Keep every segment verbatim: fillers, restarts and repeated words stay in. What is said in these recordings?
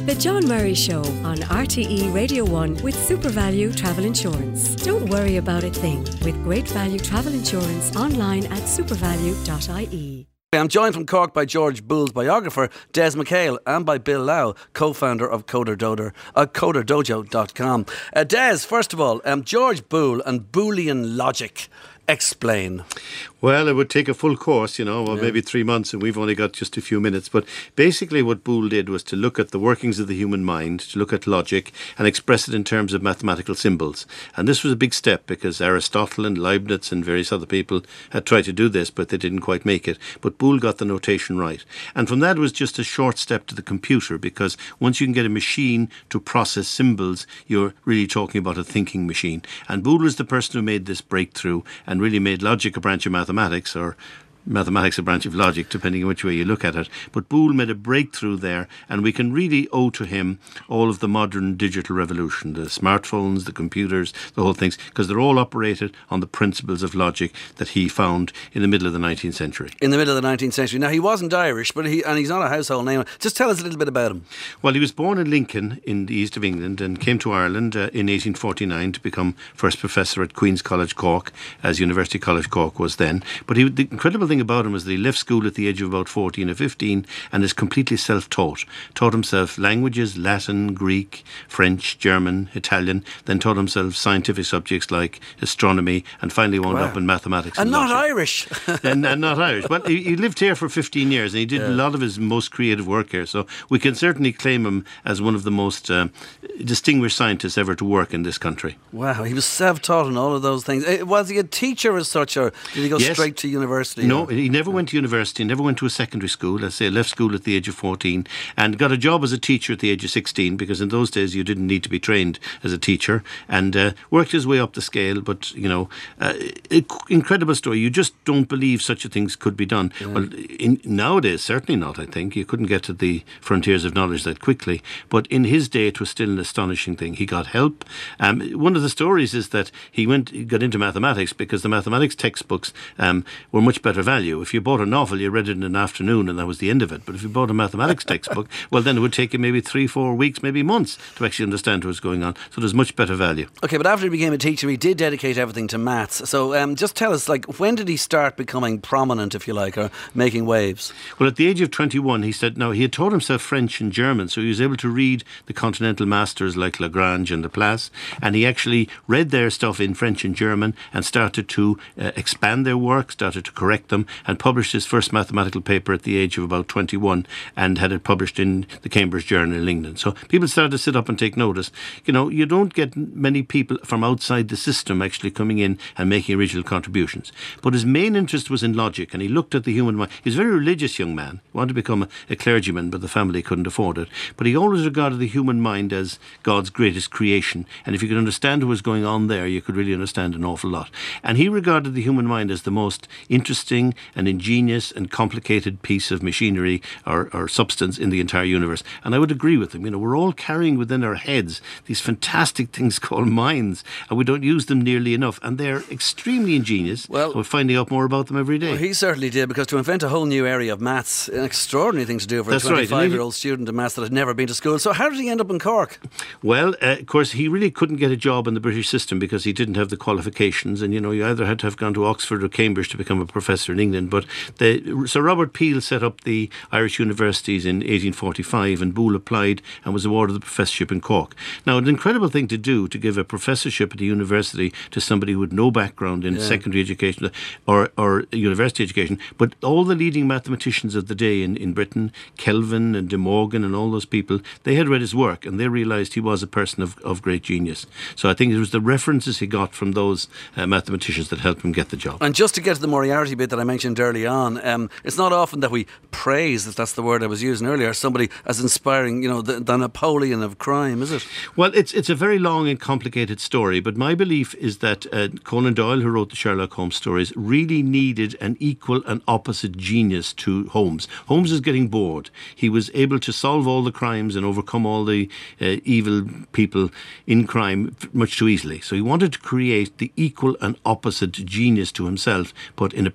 The John Murray Show on R T E Radio one with SuperValue Travel Insurance. Don't worry about a thing with great value travel insurance online at supervalue dot I E. I'm joined from Cork by George Boole's biographer, Des McHale, and by Bill Lau, co-founder of Coder Dojo, uh, coder dojo dot com. Uh, Des, first of all, um, George Boole and Boolean logic. Explain. Well, it would take a full course, you know, or yeah. maybe three months, and we've only got just a few minutes. But basically what Boole did was to look at the workings of the human mind, to look at logic, and express it in terms of mathematical symbols. And this was a big step, because Aristotle and Leibniz and various other people had tried to do this, but they didn't quite make it. But Boole got the notation right. And from that, it was just a short step to the computer, because once you can get a machine to process symbols, you're really talking about a thinking machine. And Boole was the person who made this breakthrough and really made logic a branch of mathematics, or mathematics a branch of logic, depending on which way you look at it. But Boole made a breakthrough there, and we can really owe to him all of the modern digital revolution, the smartphones, the computers, the whole things, because they're all operated on the principles of logic that he found in the middle of the nineteenth century. In the middle of the nineteenth century. Now, he wasn't Irish, but he and he's not a household name. Just tell us a little bit about him. Well, he was born in Lincoln in the east of England and came to Ireland uh, in eighteen forty-nine to become first professor at Queen's College Cork, as University College Cork was then. But he, the incredible thing about him was that he left school at the age of about fourteen or fifteen and is completely self-taught. Taught himself languages, Latin, Greek, French, German, Italian, then taught himself scientific subjects like astronomy, and finally wound wow. up in mathematics. And, and not logic. Irish. and, and not Irish. But he, he lived here for fifteen years and he did yeah. a lot of his most creative work here. So we can certainly claim him as one of the most uh, distinguished scientists ever to work in this country. Wow, he was self-taught in all of those things. Was he a teacher as such, or did he go yes. straight to university? No, or? he never went to university, never went to a secondary school. Let's say left school at the age of fourteen and got a job as a teacher at the age of sixteen, because in those days you didn't need to be trained as a teacher, and uh, worked his way up the scale. But, you know, uh, incredible story. You just don't believe such a things could be done. Yeah. Well, in, nowadays, certainly not, I think. You couldn't get to the frontiers of knowledge that quickly. But in his day, it was still an astonishing thing. He got help. Um, one of the stories is that he went, he got into mathematics because the mathematics textbooks um, were much better value. If you bought a novel, you read it in an afternoon and that was the end of it. But if you bought a mathematics textbook, well, then it would take you maybe three, four weeks, maybe months to actually understand what was going on. So there's much better value. Okay, but after he became a teacher, he did dedicate everything to maths. So um, just tell us, like, when did he start becoming prominent, if you like, or making waves? Well, at the age of twenty-one, he said, now, he had taught himself French and German, so he was able to read the continental masters like Lagrange and Laplace, and he actually read their stuff in French and German and started to uh, expand their work, started to correct them, and published his first mathematical paper at the age of about twenty-one and had it published in the Cambridge Journal in England. So people started to sit up and take notice. You know, you don't get many people from outside the system actually coming in and making original contributions. But his main interest was in logic, and he looked at the human mind. He was a very religious young man. He wanted to become a, a clergyman, but the family couldn't afford it. But he always regarded the human mind as God's greatest creation. And if you could understand what was going on there, you could really understand an awful lot. And he regarded the human mind as the most interesting and ingenious and complicated piece of machinery or, or substance in the entire universe. And I would agree with him. You know, we're all carrying within our heads these fantastic things called minds, and we don't use them nearly enough. And they're extremely ingenious. Well, we're finding out more about them every day. Well, he certainly did, because to invent a whole new area of maths, an extraordinary thing to do for That's a twenty-five-year-old right. student in maths that had never been to school. So how did he end up in Cork? Well, uh, of course, he really couldn't get a job in the British system because he didn't have the qualifications. And, you know, you either had to have gone to Oxford or Cambridge to become a professor in England. But the, Sir Robert Peel set up the Irish universities in eighteen forty-five, and Boole applied and was awarded the professorship in Cork. Now, an incredible thing to do, to give a professorship at a university to somebody who had no background in yeah. secondary education or, or university education, but all the leading mathematicians of the day in, in Britain, Kelvin and De Morgan and all those people, they had read his work and they realised he was a person of, of great genius. So I think it was the references he got from those uh, mathematicians that helped him get the job. And just to get to the Moriarty bit that I mentioned early on, um, it's not often that we praise, if that's the word I was using earlier, somebody as inspiring, you know, the, the Napoleon of crime, is it? Well, it's it's a very long and complicated story, but my belief is that uh, Conan Doyle, who wrote the Sherlock Holmes stories, really needed an equal and opposite genius to Holmes. Holmes was getting bored. He was able to solve all the crimes and overcome all the uh, evil people in crime much too easily. So he wanted to create the equal and opposite genius to himself, but in a perverted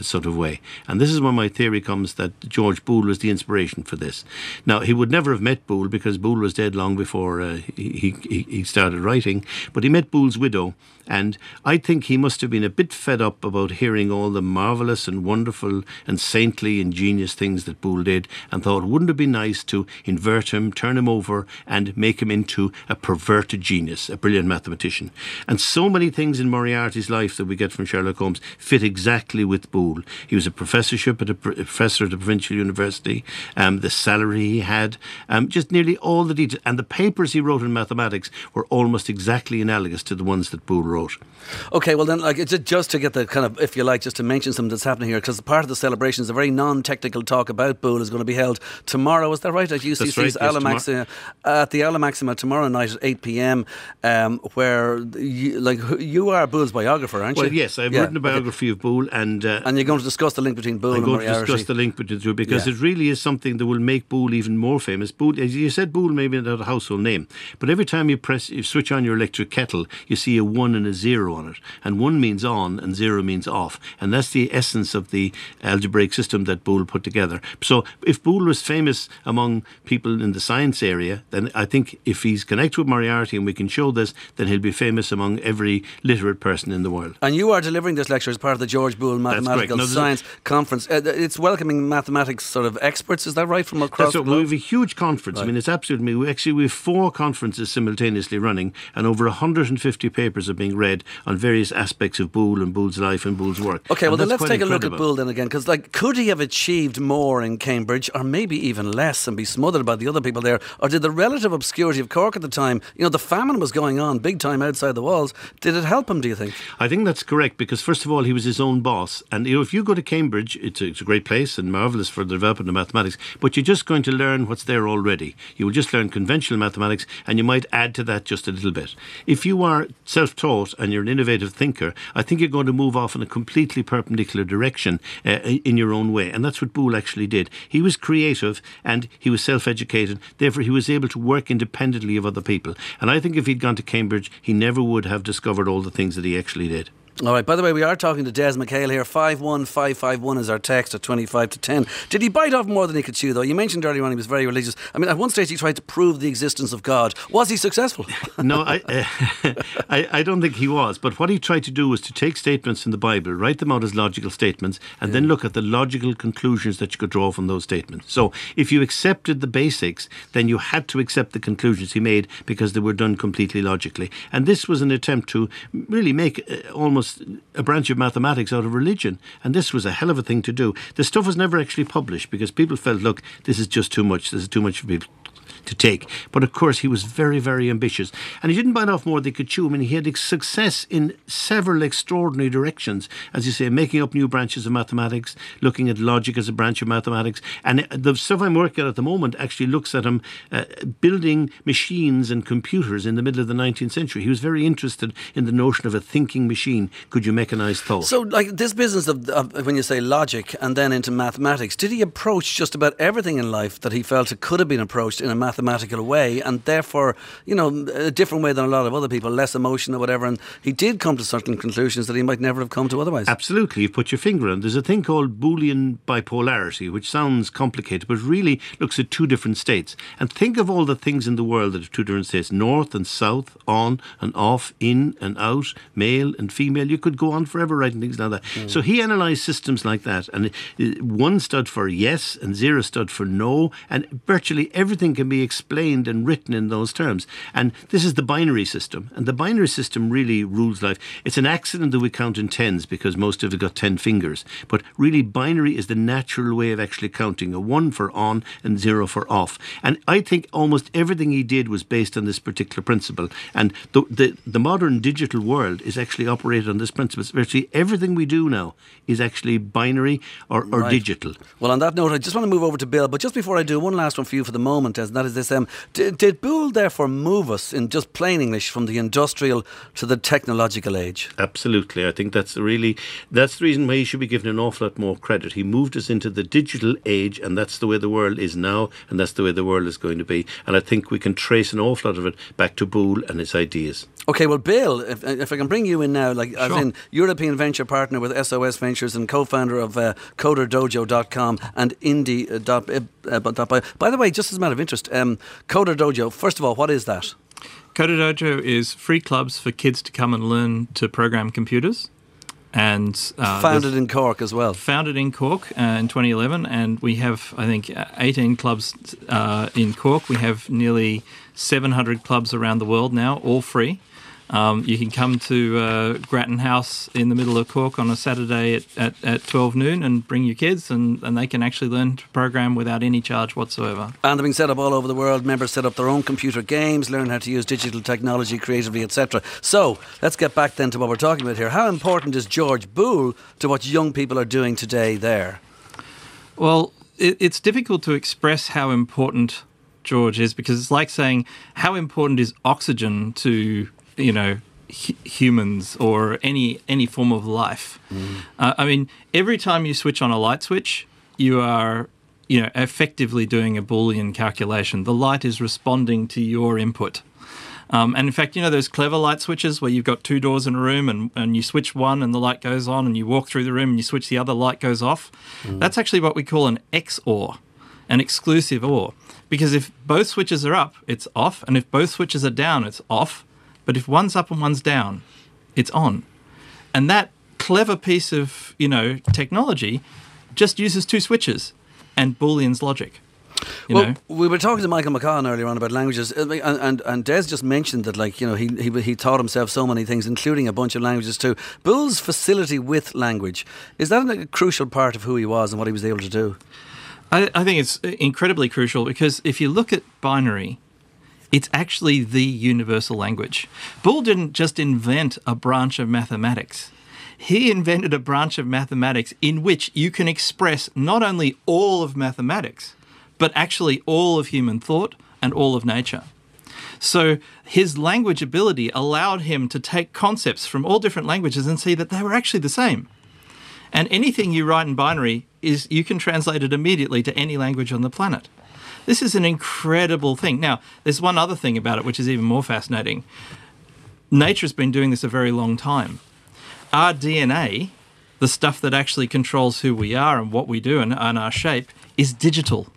sort of way. And this is where my theory comes that George Boole was the inspiration for this. Now, he would never have met Boole because Boole was dead long before uh, he, he, he started writing, but he met Boole's widow, and I think he must have been a bit fed up about hearing all the marvellous and wonderful and saintly and genius things that Boole did, and thought, wouldn't it be nice to invert him, turn him over, and make him into a perverted genius, a brilliant mathematician. And so many things in Moriarty's life that we get from Sherlock Holmes fit exactly with Boole. He was a professorship at a, a professor at a provincial university, um, the salary he had, um, just nearly all the details. And the papers he wrote in mathematics were almost exactly analogous to the ones that Boole wrote. Okay, well then, like, it's just to get the kind of, if you like, just to mention something that's happening here, because part of the celebration is a very non-technical talk about Boole is going to be held tomorrow. Is that right? At U C C's right, yes, Ala Maxima, at the Ala Maxima tomorrow night at eight p.m. Um, where you, like you are Boole's biographer, aren't you? Well, yes, I've yeah, written a biography okay. of Boole, and uh, and you're going to discuss the link between Boole I'm and going Moriarty. to discuss the link between the two because yeah. it really is something that will make Boole even more famous. Boole, as you said, Boole may be not a household name, but every time you press, you switch on your electric kettle, you see a one and a zero on it, and one means on and zero means off, and that's the essence of the algebraic system that Boole put together. So if Boole was famous among people in the science area, then I think if he's connected with Moriarty and we can show this, then he'll be famous among every literate person in the world. And you are delivering this lecture as part of the George Boole Mathematical no, Science a, Conference. Uh, it's welcoming mathematics sort of experts, is that right, from across that's the globe? We have a huge conference. Right. I mean, it's absolutely, we actually we have four conferences simultaneously running, and over one hundred fifty papers are being read on various aspects of Boole and Boole's life and Boole's work. Okay, and well then let's take incredible. a look at Boole then again, because like, could he have achieved more in Cambridge, or maybe even less, and be smothered by the other people there? Or did the relative obscurity of Cork at the time, you know, the famine was going on big time outside the walls, did it help him, do you think? I think that's correct, because first of all, he was his own boss, and you know, if you go to Cambridge, it's a, it's a great place and marvellous for the development of mathematics, but you're just going to learn what's there already. You will just learn conventional mathematics, and you might add to that just a little bit. If you are self-taught and you're an innovative thinker, I think you're going to move off in a completely perpendicular direction uh, in your own way, and that's what Boole actually did. He was creative and he was self-educated, therefore he was able to work independently of other people, and I think if he'd gone to Cambridge, he never would have discovered all the things that he actually did. All right, by the way, we are talking to Des McHale here. five one five five one is our text at twenty-five to ten. Did he bite off more than he could chew, though? You mentioned earlier on he was very religious. I mean, at one stage he tried to prove the existence of God. Was he successful? No, I, uh, I I don't think he was. But what he tried to do was to take statements in the Bible, write them out as logical statements, and yeah. then look at the logical conclusions that you could draw from those statements. So if you accepted the basics, then you had to accept the conclusions he made because they were done completely logically. And this was an attempt to really make uh, almost a branch of mathematics out of religion, and this was a hell of a thing to do. The stuff was never actually published because people felt, look, this is just too much, this is too much for people to take. But of course he was very, very ambitious, and he didn't bite off more than he could chew. I mean, he had success in several extraordinary directions, as you say, making up new branches of mathematics, looking at logic as a branch of mathematics, and the stuff I'm working on at the moment actually looks at him uh, building machines and computers in the middle of the nineteenth century. He was very interested in the notion of a thinking machine. Could you mechanise thought? So, like, this business of, of when you say logic and then into mathematics, did he approach just about everything in life that he felt it could have been approached in a mathematical mathematical way, and therefore, you know, a different way than a lot of other people, less emotion or whatever, and he did come to certain conclusions that he might never have come to otherwise? Absolutely, you've put your finger on. There's a thing called Boolean bipolarity, which sounds complicated, but really looks at two different states. And think of all the things in the world that have two different states: north and south, on and off, in and out, male and female. You could go on forever writing things like that. Mm. So he analysed systems like that, and one stood for yes and zero stood for no, and virtually everything can be explained and written in those terms. And this is the binary system, and the binary system really rules life. It's an accident that we count in tens because most of it got ten fingers, but really binary is the natural way of actually counting: a one for on and zero for off. And I think almost everything he did was based on this particular principle, and the the, the modern digital world is actually operated on this principle. Virtually everything we do now is actually binary or, or right. digital. Well, on that note, I just want to move over to Bill, but just before I do, one last one for you for the moment, as that that is this. Um, did, did Boole therefore move us, in just plain English, from the industrial to the technological age? Absolutely. I think that's really, that's the reason why he should be given an awful lot more credit. He moved us into the digital age, and that's the way the world is now, and that's the way the world is going to be. And I think we can trace an awful lot of it back to Boole and his ideas. Okay, well, Bill, if, if I can bring you in now, like Sure. as in European venture partner with S O S Ventures and co-founder of uh, coder dojo dot com and Indie dot by. By the way, just as a matter of interest, um, Coder Dojo, first of all, what is that? Coder Dojo is free clubs for kids to come and learn to program computers. And uh, founded in Cork as well. Founded in Cork uh, in twenty eleven, and we have, I think, eighteen clubs uh, in Cork. We have nearly seven hundred clubs around the world now, all free. Um, you can come to uh, Grattan House in the middle of Cork on a Saturday at, at, at twelve noon and bring your kids, and, and they can actually learn to program without any charge whatsoever. And they're being set up all over the world. Members set up their own computer games, learn how to use digital technology creatively, et cetera. So let's get back then to what we're talking about here. How important is George Boole to what young people are doing today there? Well, it, it's difficult to express how important George is, because it's like saying, how important is oxygen to, you know, hu- humans or any any form of life? Mm. Uh, I mean, every time you switch on a light switch, you are, you know, effectively doing a Boolean calculation. The light is responding to your input. Um, and in fact, you know those clever light switches where you've got two doors in a room and, and you switch one and the light goes on, and you walk through the room and you switch the other, light goes off? Mm. That's actually what we call an X O R, an exclusive O R. Because if both switches are up, it's off, and if both switches are down, it's off. But if one's up and one's down, it's on. And that clever piece of, you know, technology just uses two switches and Boolean's logic. You well, know? We were talking to Michael McCann earlier on about languages, and, and, and Des just mentioned that, like, you know, he, he he taught himself so many things, including a bunch of languages too. Boole's facility with language, is that a crucial part of who he was and what he was able to do? I, I think it's incredibly crucial, because if you look at binary, it's actually the universal language. Boole didn't just invent a branch of mathematics. He invented a branch of mathematics in which you can express not only all of mathematics, but actually all of human thought and all of nature. So his language ability allowed him to take concepts from all different languages and see that they were actually the same. And anything you write in binary is you can translate it immediately to any language on the planet. This is an incredible thing. Now, there's one other thing about it which is even more fascinating. Nature's been doing this a very long time. Our D N A, the stuff that actually controls who we are and what we do and, and our shape, is digital.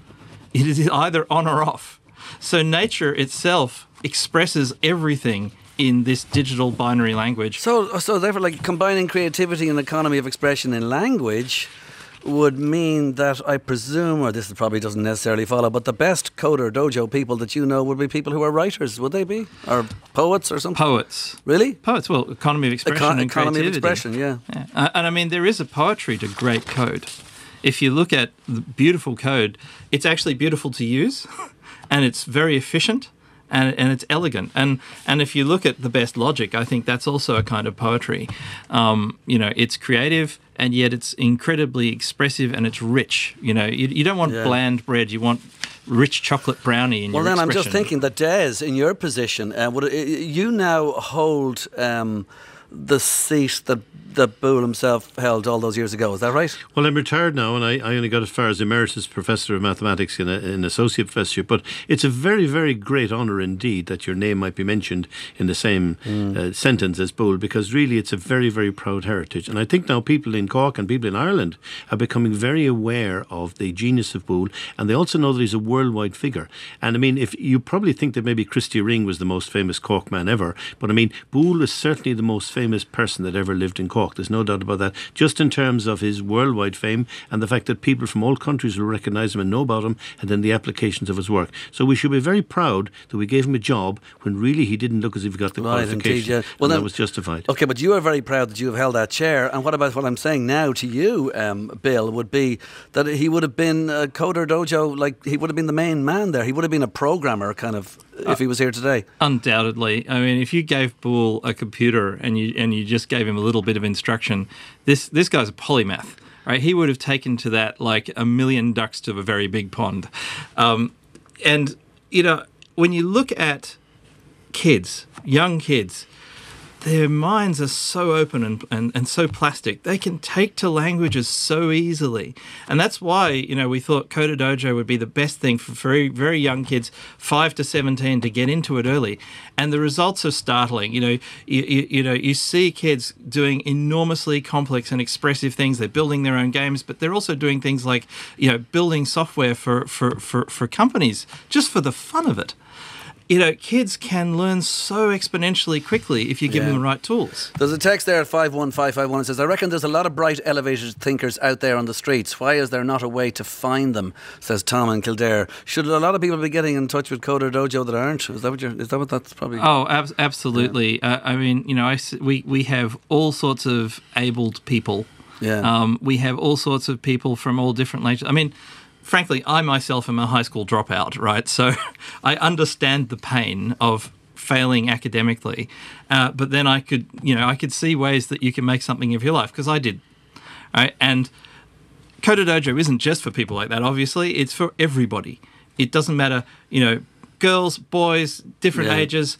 It is either on or off. So nature itself expresses everything in this digital binary language. So, so therefore, like, combining creativity and economy of expression in language would mean that, I presume, or this probably doesn't necessarily follow, but the best Coder Dojo people that you know would be people who are writers, would they be? Or poets or something? Poets. Really? Poets, well, economy of expression Econ- and economy creativity. of expression, yeah. yeah. Uh, and I mean, there is a poetry to great code. If you look at the beautiful code, it's actually beautiful to use, and it's very efficient, and and it's elegant. And and if you look at the best logic, I think that's also a kind of poetry. Um, you know, it's creative, and yet it's incredibly expressive, and it's rich. You know, you, you don't want yeah. bland bread. You want rich chocolate brownie in well, your expression. Well, then I'm just thinking that, Des, in your position, uh, would it, you now hold um, the seat that that Boole himself held all those years ago. Is that right? Well, I'm retired now, and I, I only got as far as Emeritus Professor of Mathematics in an Associate Professorship. But it's a very, very great honour indeed that your name might be mentioned in the same mm. uh, sentence as Boole, because really it's a very, very proud heritage. And I think now people in Cork and people in Ireland are becoming very aware of the genius of Boole, and they also know that he's a worldwide figure. And I mean, if you probably think that maybe Christy Ring was the most famous Cork man ever, but I mean, Boole is certainly the most famous person that ever lived in Cork. There's no doubt about that, just in terms of his worldwide fame and the fact that people from all countries will recognise him and know about him, and then the applications of his work. So we should be very proud that we gave him a job when really he didn't look as if he got the right, qualification, indeed, yeah. well, and then, that was justified. Okay, but you are very proud that you have held that chair. And what about what I'm saying now to you, um, Bill, would be that he would have been a Coder Dojo, like he would have been the main man there. He would have been a programmer, kind of, if he was here today. Undoubtedly. I mean, if you gave Boole a computer and you and you just gave him a little bit of instruction, this this guy's a polymath, right? He would have taken to that like a million ducks to a very big pond. Um, and, you know, when you look at kids, young kids, their minds are so open and, and, and so plastic. They can take to languages so easily. And that's why, you know, we thought Coder Dojo would be the best thing for very, very young kids, five to seventeen, to get into it early. And the results are startling. You know, you, you, you know, you see kids doing enormously complex and expressive things. They're building their own games, but they're also doing things like, you know, building software for, for, for, for companies just for the fun of it. You know, kids can learn so exponentially quickly if you give Yeah. them the right tools. There's a text there at five one five five one. It says, I reckon there's a lot of bright elevated thinkers out there on the streets. Why is there not a way to find them? Says Tom in Kildare. Should a lot of people be getting in touch with Coder Dojo that aren't? Is that what you're, is that what that's probably? Oh, ab- absolutely. Yeah. Uh, I mean, you know, I s- we, we have all sorts of abled people. Yeah. Um, we have all sorts of people from all different languages. I mean, frankly, I myself am a high school dropout, right? So I understand the pain of failing academically, uh, but then I could, you know, I could see ways that you can make something of your life, because I did, right? And Coder Dojo isn't just for people like that, obviously. It's for everybody. It doesn't matter, you know, girls, boys, different Yeah. ages.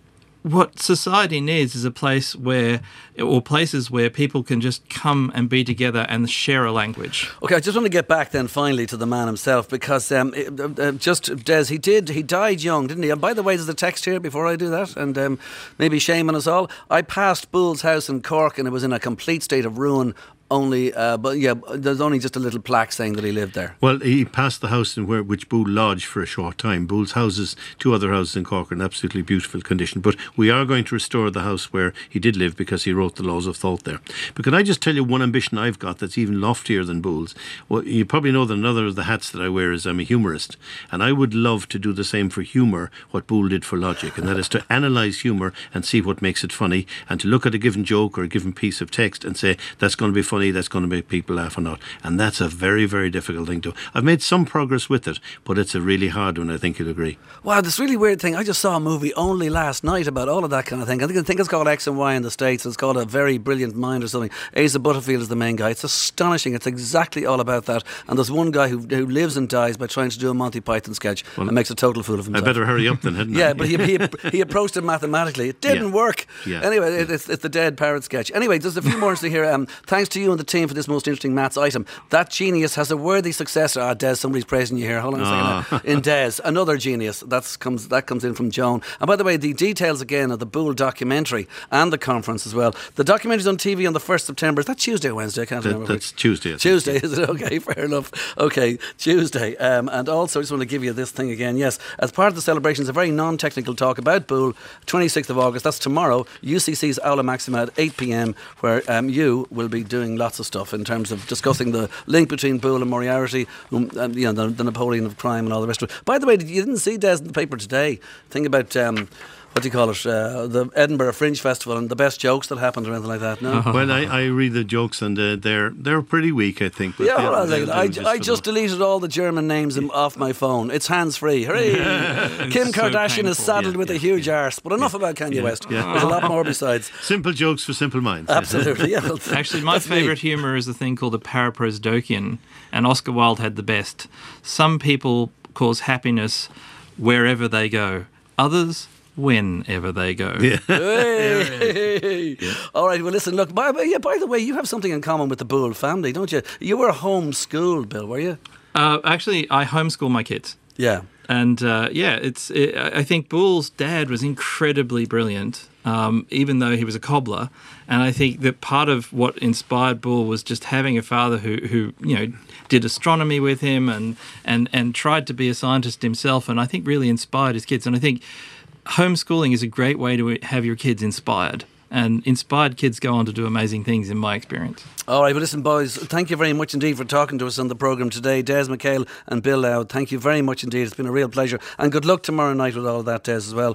What society needs is a place where, or places where people can just come and be together and share a language. Okay, I just want to get back then finally to the man himself, because um, uh, uh, just Des, he did, he died young, didn't he? And by the way, there's a text here before I do that, and um, maybe shaming us all. I passed Boole's house in Cork and it was in a complete state of ruin. Only, uh, but yeah, there's only just a little plaque saying that he lived there. Well, he passed the house in where which Boole lodged for a short time. Boole's houses, two other houses in Cork, are in absolutely beautiful condition. But we are going to restore the house where he did live, because he wrote the Laws of Thought there. But can I just tell you one ambition I've got that's even loftier than Boole's? Well, you probably know that another of the hats that I wear is I'm a humorist, and I would love to do the same for humour what Boole did for logic, and that is to analyse humour and see what makes it funny, and to look at a given joke or a given piece of text and say that's going to be funny, that's going to make people laugh or not. And that's a very, very difficult thing to do. I've made some progress with it, but it's a really hard one, I think you'll agree. Wow, this really weird thing. I just saw a movie only last night about all of that kind of thing. I think, I think it's called X and Y in the States. It's called A Very Brilliant Mind or something. Asa Butterfield is the main guy. It's astonishing. It's exactly all about that. And there's one guy who, who lives and dies by trying to do a Monty Python sketch well, and makes a total fool of himself. I better hurry up then, hadn't I? Yeah, but he, he, he approached it mathematically. It didn't yeah. work. Yeah. Anyway, it, it's, it's the dead parrot sketch. Anyway, there's a few more to hear. Um, thanks to you and the team for this most interesting maths item. That genius has a worthy successor. Ah, Des, somebody's praising you here. Hold on a oh. second. In Des, another genius. That's comes that comes in from Joan. And by the way, the details again of the Boole documentary and the conference as well. The documentary's on T V on the first of September. Is that Tuesday or Wednesday? I can't that, remember. That's Tuesday. Tuesday, is it? Okay, fair enough. Okay, Tuesday. Um, and also, I just want to give you this thing again. Yes, as part of the celebrations, a very non-technical talk about Boole, twenty-sixth of August. That's tomorrow. U C C's Aula Maxima at eight p.m, where um, you will be doing lots of stuff in terms of discussing the link between Boole and Moriarty, um, and, you know, the, the Napoleon of crime and all the rest of it. By the way, you didn't see Des in the paper today. Thing about um, what do you call it? Uh, the Edinburgh Fringe Festival and the best jokes that happened or anything like that. No. Oh. Well, I, I read the jokes and uh, they're they're pretty weak, I think. But yeah, they'll, hold on a second. they'll I, do I for just them. deleted all the German names off my phone. It's hands free. Hooray! Kim so Kardashian painful. is saddled Yeah, with yeah, a huge yeah. arse. But enough about Kanye Yeah, West. yeah. There's a lot more besides. Simple jokes for simple minds. Absolutely. Yeah. Actually, my That's me. favourite humour is a thing called the paraprosdokian, and Oscar Wilde had the best. Some people cause happiness wherever they go. Others, whenever they go. Yeah. Hey. Yeah. All right. Well, listen. Look. By, by, yeah, by the way, you have something in common with the Boole family, don't you? You were homeschooled, Bill, were you? Uh, actually, I homeschool my kids. Yeah. And uh, yeah, it's. It, I think Boole's dad was incredibly brilliant, um, even though he was a cobbler. And I think that part of what inspired Boole was just having a father who, who you know, did astronomy with him and, and, and tried to be a scientist himself. And I think really inspired his kids. And I think homeschooling is a great way to have your kids inspired. And inspired kids go on to do amazing things, in my experience. All right, but listen, boys, thank you very much indeed for talking to us on the programme today. Des McHale and Bill Loud, thank you very much indeed. It's been a real pleasure. And good luck tomorrow night with all of that, Des, as well.